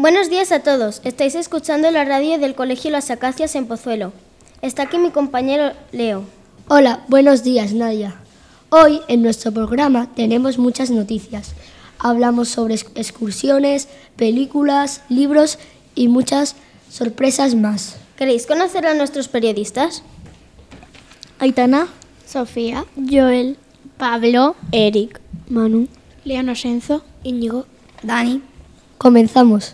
Buenos días a todos. Estáis escuchando la radio del Colegio Las Acacias en Pozuelo. Está aquí mi compañero Leo. Hola, buenos días, Nadia. Hoy en nuestro programa tenemos muchas noticias. Hablamos sobre excursiones, películas, libros y muchas sorpresas más. ¿Queréis conocer a nuestros periodistas? Aitana, Sofía, Joel, Pablo, Eric, Manu, León Osenzo, Íñigo, Dani. Comenzamos.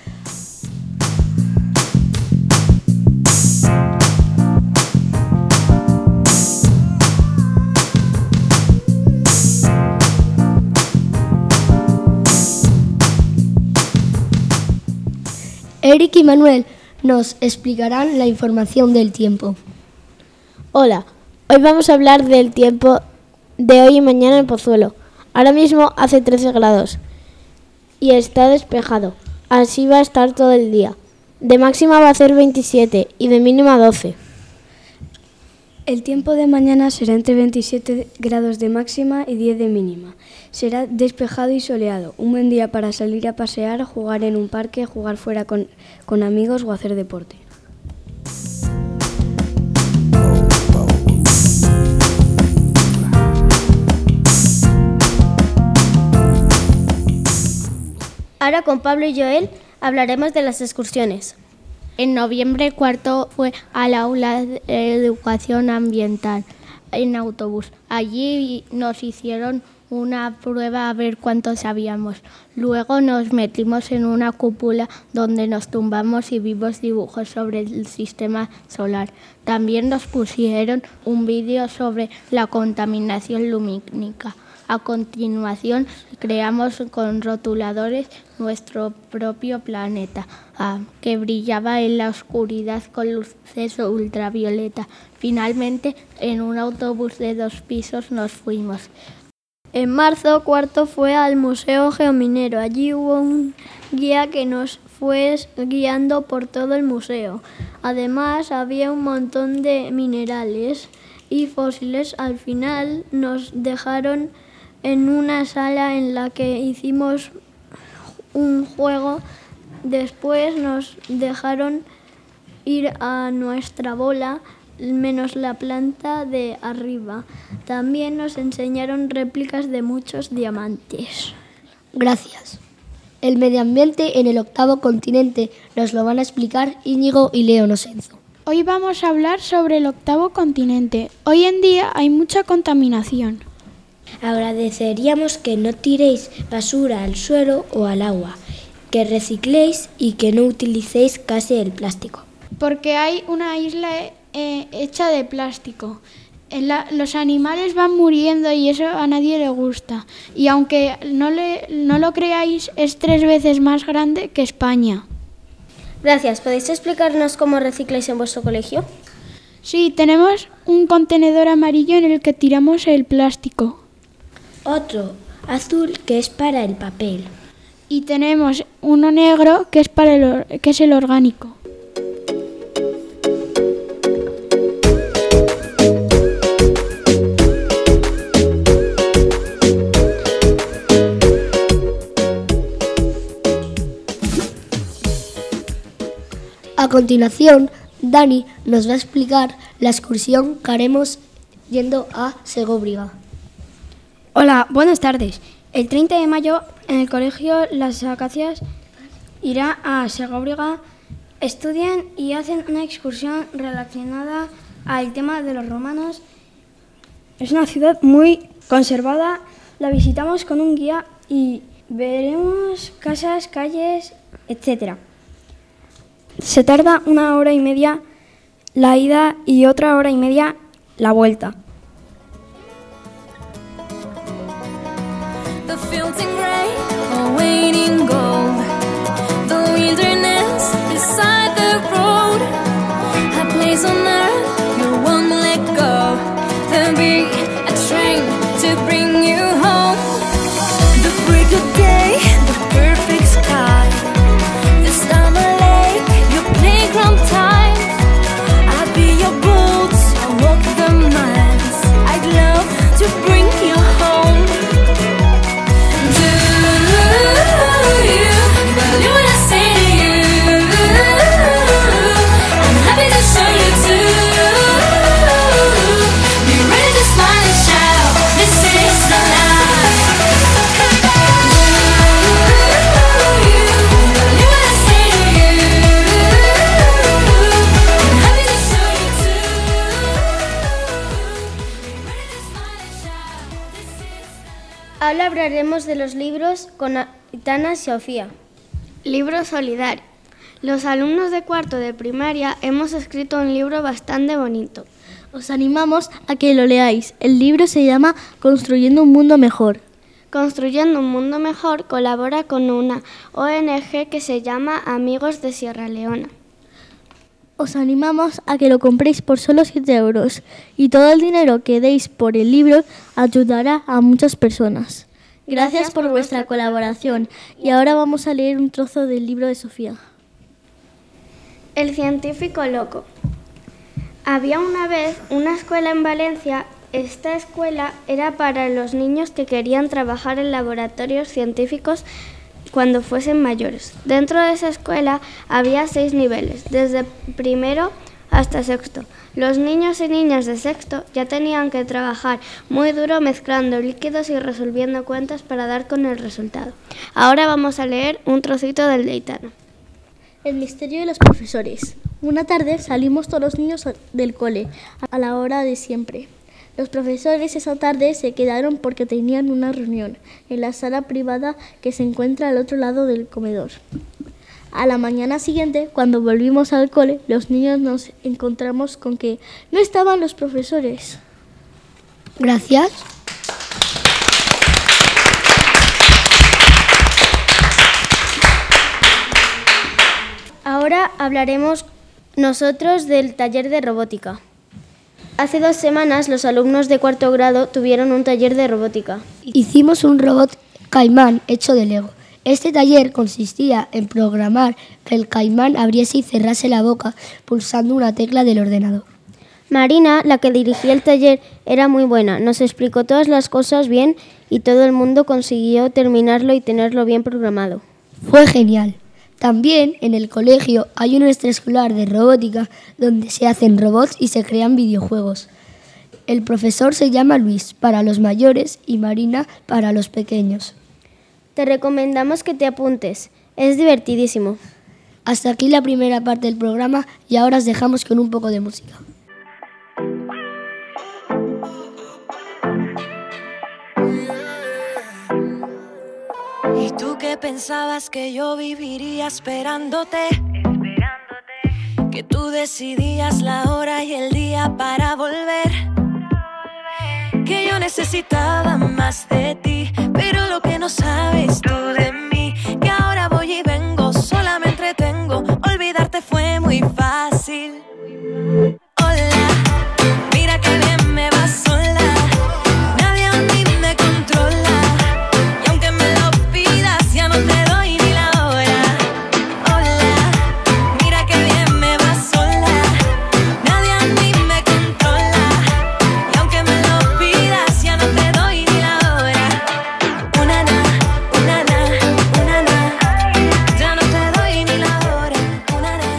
Eric y Manuel nos explicarán la información del tiempo. Hola, hoy vamos a hablar del tiempo de hoy y mañana en Pozuelo. Ahora mismo hace 13 grados y está despejado. Así va a estar todo el día. De máxima va a ser 27 y de mínima 12. El tiempo de mañana será entre 27 grados de máxima y 10 de mínima. Será despejado y soleado. Un buen día para salir a pasear, jugar en un parque, jugar fuera con amigos o hacer deporte. Ahora con Pablo y Joel hablaremos de las excursiones. En noviembre, cuarto fue al aula de educación ambiental en autobús. Allí nos hicieron una prueba a ver cuánto sabíamos. Luego nos metimos en una cúpula donde nos tumbamos y vimos dibujos sobre el sistema solar. También nos pusieron un vídeo sobre la contaminación lumínica. A continuación, creamos con rotuladores nuestro propio planeta, que brillaba en la oscuridad con luces ultravioleta. Finalmente, en un autobús de 2 pisos nos fuimos. En marzo, cuarto fue al Museo Geominero. Allí hubo un guía que nos fue guiando por todo el museo. Además, había un montón de minerales y fósiles. Al final nos dejaron en una sala en la que hicimos un juego. Después nos dejaron ir a nuestra bola, menos la planta de arriba. También nos enseñaron réplicas de muchos diamantes. Gracias. El medio ambiente en el 8º continente nos lo van a explicar Íñigo y León Osenzo. Hoy vamos a hablar sobre el 8º continente. Hoy en día hay mucha contaminación. Agradeceríamos que no tiréis basura al suelo o al agua, que recicléis y que no utilicéis casi el plástico. Porque hay una isla hecha de plástico. Los animales van muriendo y eso a nadie le gusta. Y aunque no lo creáis, es 3 veces más grande que España. Gracias. ¿Podéis explicarnos cómo recicláis en vuestro colegio? Sí, tenemos un contenedor amarillo en el que tiramos el plástico. Otro azul que es para el papel. Y tenemos uno negro que es el orgánico. A continuación, Dani nos va a explicar la excursión que haremos yendo a Segóbriga. Hola, buenas tardes. El 30 de mayo en el Colegio Las Acacias irá a Segóbriga. Estudian y hacen una excursión relacionada al tema de los romanos. Es una ciudad muy conservada. La visitamos con un guía y veremos casas, calles, etc. Se tarda 1 hora y media la ida y otra hora y media la vuelta. The fields in gray are waiting gold. The wilderness beside the road. A place on earth you won't let go. There'll be a train to bring you home. The break of day, the perfect sky. The summer lake, your playground time. I'll be your boots, I'll walk the miles. I'd love to bring you home. Do you Ahora hablaremos de los libros con Aitana y Sofía. Libro solidario. Los alumnos de cuarto de primaria hemos escrito un libro bastante bonito. Os animamos a que lo leáis. El libro se llama Construyendo un mundo mejor. Construyendo un mundo mejor colabora con una ONG que se llama Amigos de Sierra Leona. Os animamos a que lo compréis por solo 7 euros y todo el dinero que deis por el libro ayudará a muchas personas. Gracias por vuestra colaboración y ahora vamos a leer un trozo del libro de Sofía. El científico loco. Había una vez una escuela en Valencia. Esta escuela era para los niños que querían trabajar en laboratorios científicos cuando fuesen mayores. Dentro de esa escuela había 6 niveles, desde primero hasta sexto. Los niños y niñas de sexto ya tenían que trabajar muy duro mezclando líquidos y resolviendo cuentas para dar con el resultado. Ahora vamos a leer un trocito del de Aitana. El misterio de los profesores. Una tarde salimos todos los niños del cole, a la hora de siempre. Los profesores esa tarde se quedaron porque tenían una reunión en la sala privada que se encuentra al otro lado del comedor. A la mañana siguiente, cuando volvimos al cole, los niños nos encontramos con que no estaban los profesores. Gracias. Ahora hablaremos nosotros del taller de robótica. Hace 2 semanas los alumnos de 4º grado tuvieron un taller de robótica. Hicimos un robot caimán hecho de Lego. Este taller consistía en programar que el caimán abriese y cerrase la boca pulsando una tecla del ordenador. Marina, la que dirigía el taller, era muy buena. Nos explicó todas las cosas bien y todo el mundo consiguió terminarlo y tenerlo bien programado. Fue genial. También en el colegio hay un extraescolar de robótica donde se hacen robots y se crean videojuegos. El profesor se llama Luis para los mayores y Marina para los pequeños. Te recomendamos que te apuntes, es divertidísimo. Hasta aquí la primera parte del programa y ahora os dejamos con un poco de música. ¿Y tú qué pensabas que yo viviría esperándote? Que tú decidías la hora y el día para volver. Que yo necesitaba más de ti, pero lo que no sabes tú de mí, que ahora voy y vengo, sola me entretengo, olvidarte fue muy fácil. Hola, mira que bien me va sola, nadie a mí me controla, y aunque me lo pidas ya no te doy ni la hora. Hola, mira que bien me va sola, nadie a mí me controla, y aunque me lo pidas ya no te doy ni la hora. Una na, ya no te doy ni la hora. Una na.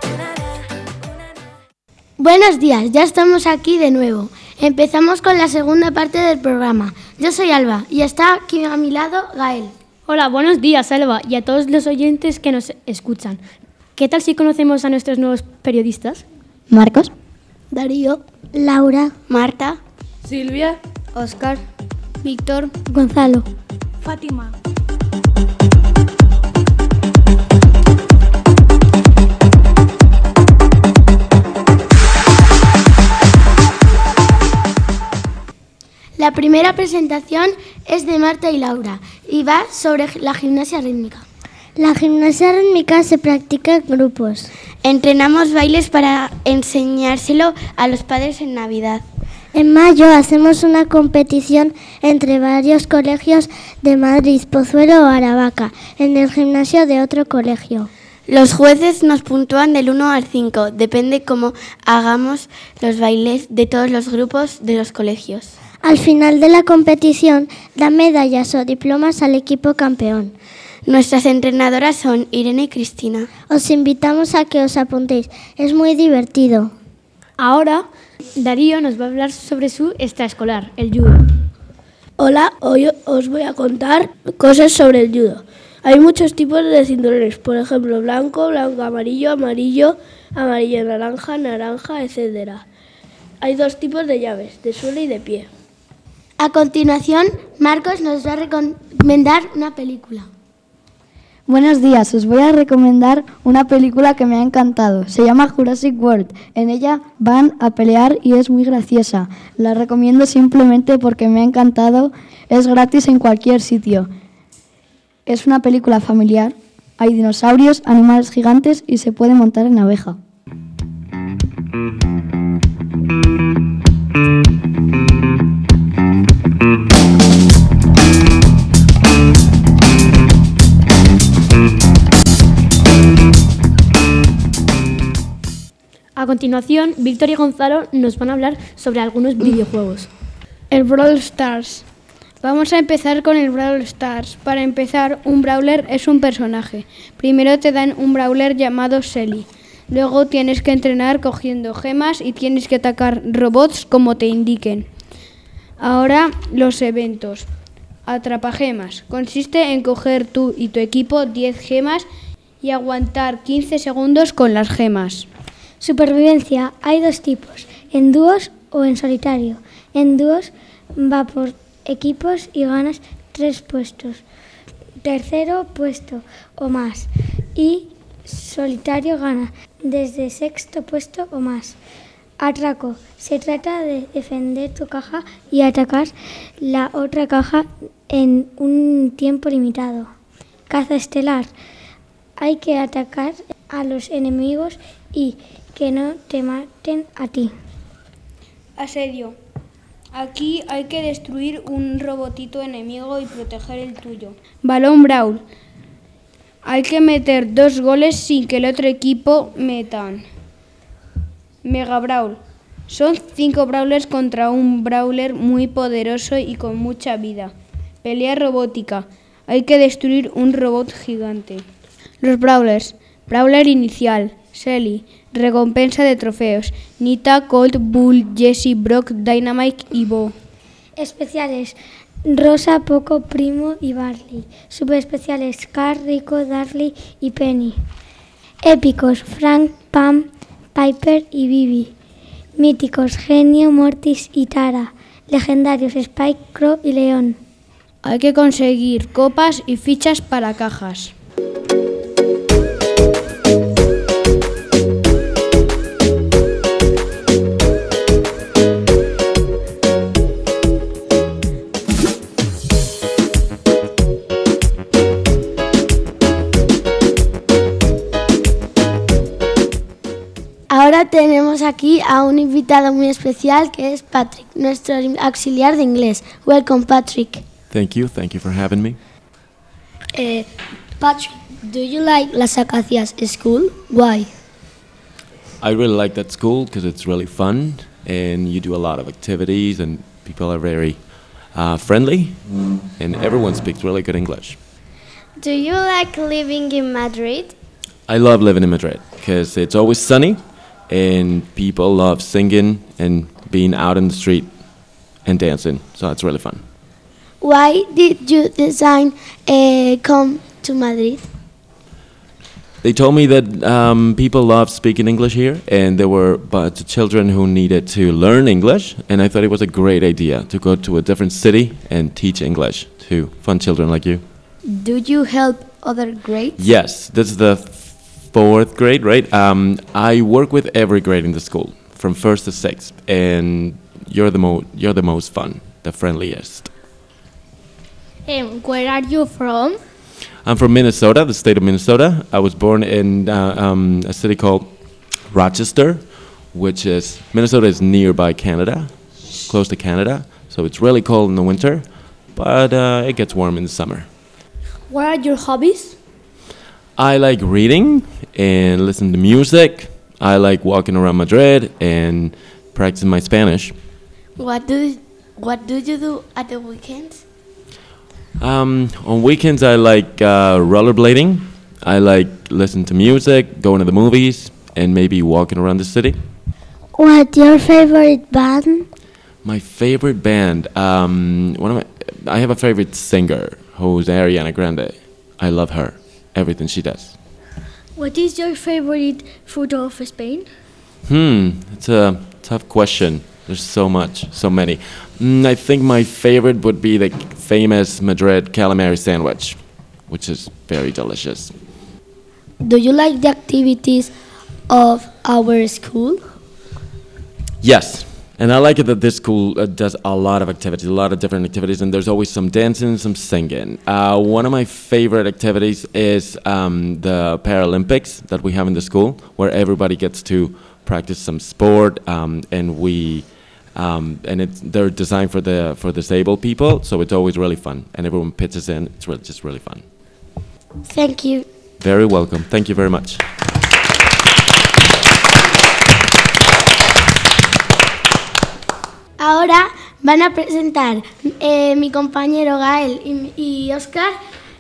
Buenos días, ya estamos aquí de nuevo. Empezamos con la segunda parte del programa. Yo soy Alba y está aquí a mi lado Gael. Hola, buenos días, Alba, y a todos los oyentes que nos escuchan. ¿Qué tal si conocemos a nuestros nuevos periodistas? Marcos, Darío, Laura, Marta, Silvia, Óscar, Víctor, Gonzalo. Fátima. La primera presentación es de Marta y Laura y va sobre la gimnasia rítmica. La gimnasia rítmica se practica en grupos. Entrenamos bailes para enseñárselo a los padres en Navidad. En mayo hacemos una competición entre varios colegios de Madrid, Pozuelo o Aravaca, en el gimnasio de otro colegio. Los jueces nos puntúan del 1 al 5, depende cómo hagamos los bailes de todos los grupos de los colegios. Al final de la competición dan medallas o diplomas al equipo campeón. Nuestras entrenadoras son Irene y Cristina. Os invitamos a que os apuntéis, es muy divertido. Ahora, Darío nos va a hablar sobre su extraescolar, el judo. Hola, hoy os voy a contar cosas sobre el judo. Hay muchos tipos de cinturones, por ejemplo, blanco, blanco, amarillo, amarillo, amarillo, naranja, naranja, etc. Hay 2 tipos de llaves, de suelo y de pie. A continuación, Marcos nos va a recomendar una película. Buenos días, os voy a recomendar una película que me ha encantado. Se llama Jurassic World. En ella van a pelear y es muy graciosa. La recomiendo simplemente porque me ha encantado. Es gratis en cualquier sitio. Es una película familiar. Hay dinosaurios, animales gigantes y se puede montar en abeja. A continuación, Víctor y Gonzalo nos van a hablar sobre algunos videojuegos. El Brawl Stars. Vamos a empezar con el Brawl Stars. Para empezar, un brawler es un personaje. Primero te dan un brawler llamado Shelly. Luego tienes que entrenar cogiendo gemas y tienes que atacar robots como te indiquen. Ahora, los eventos. Atrapagemas. Consiste en coger tú y tu equipo 10 gemas y aguantar 15 segundos con las gemas. Supervivencia. Hay dos tipos, en dúos o en solitario. En dúos va por equipos y ganas 3 puestos. Tercero puesto o más. Y solitario gana desde sexto puesto o más. Atraco. Se trata de defender tu caja y atacar la otra caja en un tiempo limitado. Caza estelar. Hay que atacar a los enemigos y que no te maten a ti. Asedio. Aquí hay que destruir un robotito enemigo y proteger el tuyo. Balón Brawl. Hay que meter 2 goles sin que el otro equipo metan. Mega Brawl. Son 5 brawlers contra un brawler muy poderoso y con mucha vida. Pelea robótica. Hay que destruir un robot gigante. Los brawlers. Brawler inicial. Shelly. Recompensa de trofeos. Nita, Colt, Bull, Jessie, Brock, Dynamite y Bo. Especiales. Rosa, Poco, Primo y Barley. Subespeciales. Car, Rico, Darly y Penny. Épicos. Frank, Pam, Piper y Bibi. Míticos. Genio, Mortis y Tara. Legendarios. Spike, Crow y León. Hay que conseguir copas y fichas para cajas. Ahora tenemos aquí a un invitado muy especial que es Patrick, nuestro auxiliar de inglés. Welcome, Patrick. Thank you for having me. Patrick, do you like Las Acacias School? Why? I really like that school because it's really fun and you do a lot of activities and people are very friendly and everyone speaks really good English. Do you like living in Madrid? I love living in Madrid because it's always sunny and people love singing and being out in the street and dancing, so it's really fun. Why did you decide come to Madrid? They told me that people love speaking English here and there were a bunch of children who needed to learn English and I thought it was a great idea to go to a different city and teach English to fun children like you. Do you help other grades? Yes, this is the 4th grade, right? I work with every grade in the school, from 1st to 6th, and you're the most fun, the friendliest. Where are you from? I'm from Minnesota, the state of Minnesota. I was born in a city called Rochester, which is, Minnesota is nearby Canada, close to Canada, so it's really cold in the winter, but it gets warm in the summer. What are your hobbies? I like reading and listening to music. I like walking around Madrid and practicing my Spanish. What do you do at the weekends? On weekends, I like rollerblading. I like listening to music, going to the movies, and maybe walking around the city. What's your favorite band? My favorite band, I have a favorite singer who's Ariana Grande. I love her, everything she does. What is your favorite food of Spain? It's a tough question. There's so many. I think my favorite would be the famous Madrid calamari sandwich, which is very delicious. Do you like the activities of our school? Yes, and I like it that this school does a lot of activities, a lot of different activities, and there's always some dancing, some singing. One of my favorite activities is the Paralympics that we have in the school, where everybody gets to practice some sport, and they're designed for disabled people, so it's always really fun, and everyone pitches in. It's just really fun. Thank you. Very welcome. Thank you very much. Ahora van a presentar mi compañero Gael y Óscar,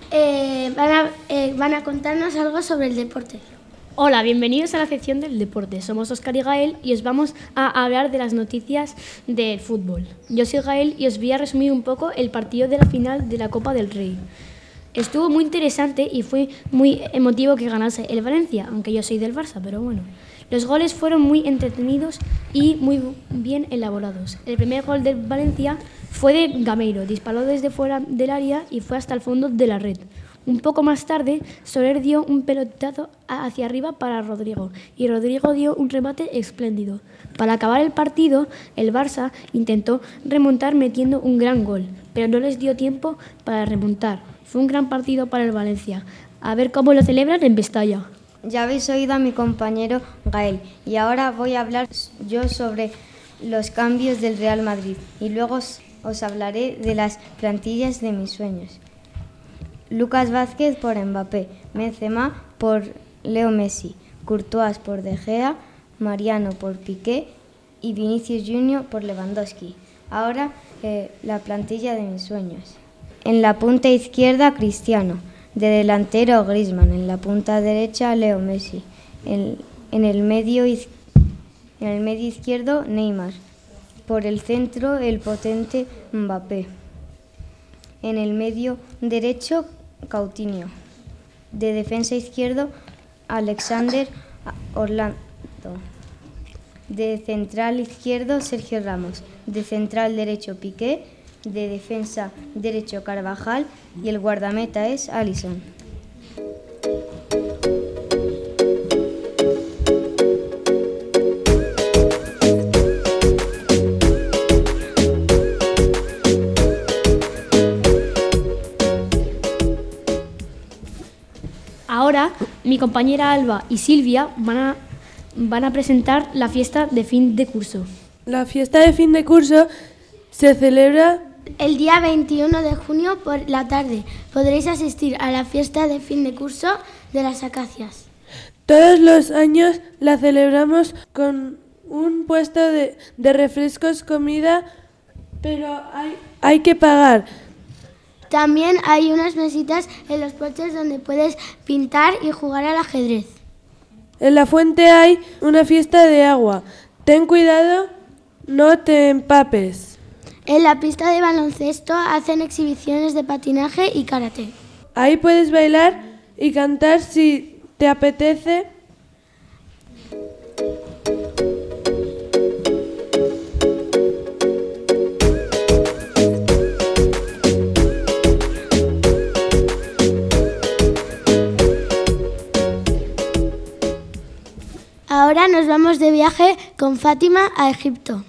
van a contarnos algo sobre el deporte. Hola, bienvenidos a la sección del deporte. Somos Óscar y Gael y os vamos a hablar de las noticias del fútbol. Yo soy Gael y os voy a resumir un poco el partido de la final de la Copa del Rey. Estuvo muy interesante y fue muy emotivo que ganase el Valencia, aunque yo soy del Barça, pero bueno. Los goles fueron muy entretenidos y muy bien elaborados. El primer gol del Valencia fue de Gameiro, disparó desde fuera del área y fue hasta el fondo de la red. Un poco más tarde, Soler dio un pelotazo hacia arriba para Rodrigo y Rodrigo dio un remate espléndido. Para acabar el partido, el Barça intentó remontar metiendo un gran gol, pero no les dio tiempo para remontar. Fue un gran partido para el Valencia. A ver cómo lo celebran en Mestalla. Ya habéis oído a mi compañero Gael y ahora voy a hablar yo sobre los cambios del Real Madrid y luego os hablaré de las plantillas de mis sueños. Lucas Vázquez por Mbappé, Benzema por Leo Messi, Courtois por De Gea, Mariano por Piqué y Vinicius Junior por Lewandowski. Ahora la plantilla de mis sueños. En la punta izquierda Cristiano, de delantero Griezmann, en la punta derecha Leo Messi, en el medio izquierdo Neymar, por el centro el potente Mbappé, en el medio derecho Coutinho, de defensa izquierdo Alexander Orlando, de central izquierdo Sergio Ramos, de central derecho Piqué, de defensa derecho Carvajal y el guardameta es Alisson. Ahora, mi compañera Alba y Silvia van a presentar la fiesta de fin de curso. La fiesta de fin de curso se celebra el día 21 de junio por la tarde. Podréis asistir a la fiesta de fin de curso de las Acacias. Todos los años la celebramos con un puesto de refrescos, comida, pero hay que pagar. También hay unas mesitas en los porches donde puedes pintar y jugar al ajedrez. En la fuente hay una fiesta de agua. Ten cuidado, no te empapes. En la pista de baloncesto hacen exhibiciones de patinaje y karate. Ahí puedes bailar y cantar si te apetece. Ahora nos vamos de viaje con Fátima a Egipto.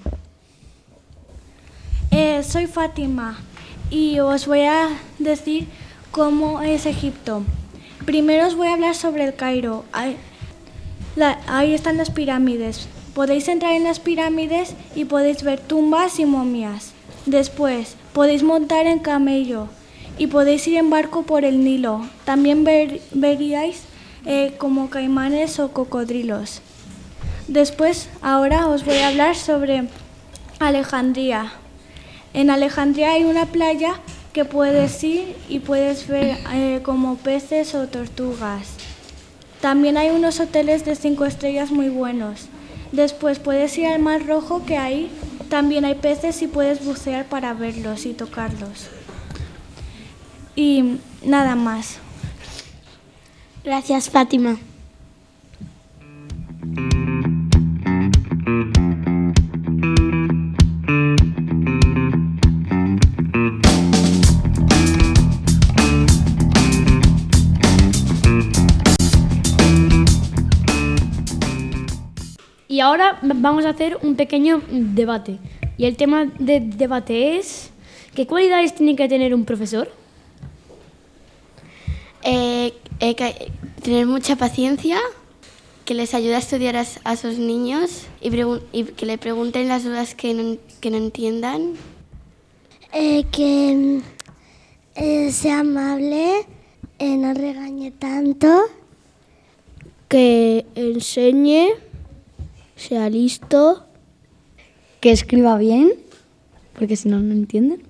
Soy Fátima y os voy a decir cómo es Egipto. Primero os voy a hablar sobre el Cairo. Ahí están las pirámides. Podéis entrar en las pirámides y podéis ver tumbas y momias. Después podéis montar en camello y podéis ir en barco por el Nilo. También veríais como caimanes o cocodrilos. Después, ahora os voy a hablar sobre Alejandría. En Alejandría hay una playa que puedes ir y puedes ver como peces o tortugas. También hay unos hoteles de 5 estrellas muy buenos. Después puedes ir al Mar Rojo, que ahí también hay peces y puedes bucear para verlos y tocarlos. Y nada más. Gracias, Fátima. Y ahora vamos a hacer un pequeño debate. Y el tema de debate es, ¿qué cualidades tiene que tener un profesor? Tener mucha paciencia, que les ayude a estudiar a sus niños y que le pregunten las dudas que no entiendan. Que sea amable, no regañe tanto. Que enseñe, sea listo. Que escriba bien, porque si no, no entienden.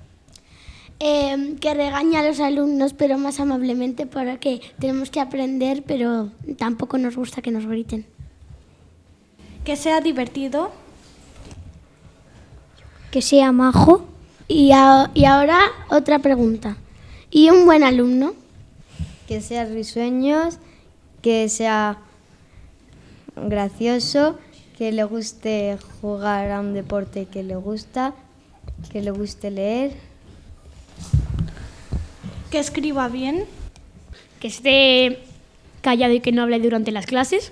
Que regañe a los alumnos, pero más amablemente, porque tenemos que aprender, pero tampoco nos gusta que nos griten. Que sea divertido. Que sea majo. Y ahora otra pregunta. ¿Y un buen alumno? Que sea risueño, que sea gracioso, que le guste jugar a un deporte que le gusta, que le guste leer. Que escriba bien. Que esté callado y que no hable durante las clases.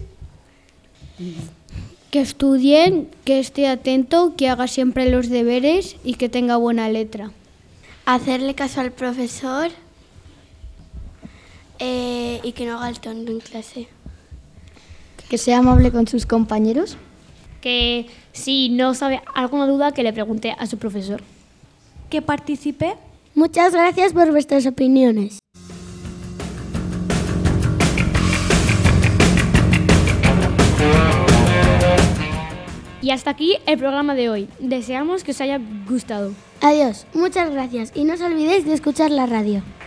Que estudie, que esté atento, que haga siempre los deberes y que tenga buena letra. Hacerle caso al profesor y que no haga el tonto en clase. Que sea amable con sus compañeros. Que si no sabe alguna duda, que le pregunte a su profesor. Que participe. Muchas gracias por vuestras opiniones. Y hasta aquí el programa de hoy. Deseamos que os haya gustado. Adiós, muchas gracias y no os olvidéis de escuchar la radio.